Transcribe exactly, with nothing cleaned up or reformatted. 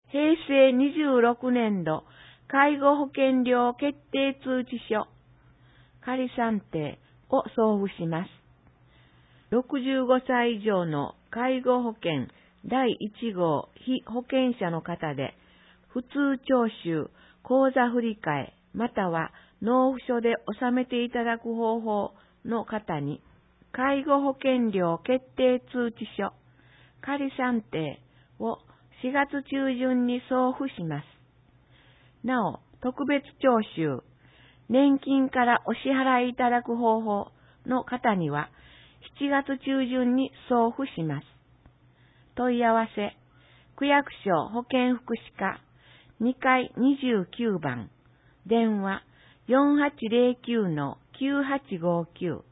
へいせいにじゅうろくねんど介護保険料決定通知書、仮算定を送付します。ろくじゅうごさい以上の介護保険だいいち号被保険者の方で、普通徴収、口座振替または納付書で納めていただく方法の方に、介護保険料決定通知書、仮算定をしがつ中旬に送付します。なお、特別徴収、年金からお支払いいただく方法の方には、しちがつ中旬に送付します。問い合わせ、区役所保健福祉課にかいにじゅうきゅうばん、電話 よんはちゼロきゅうのきゅうはちごきゅう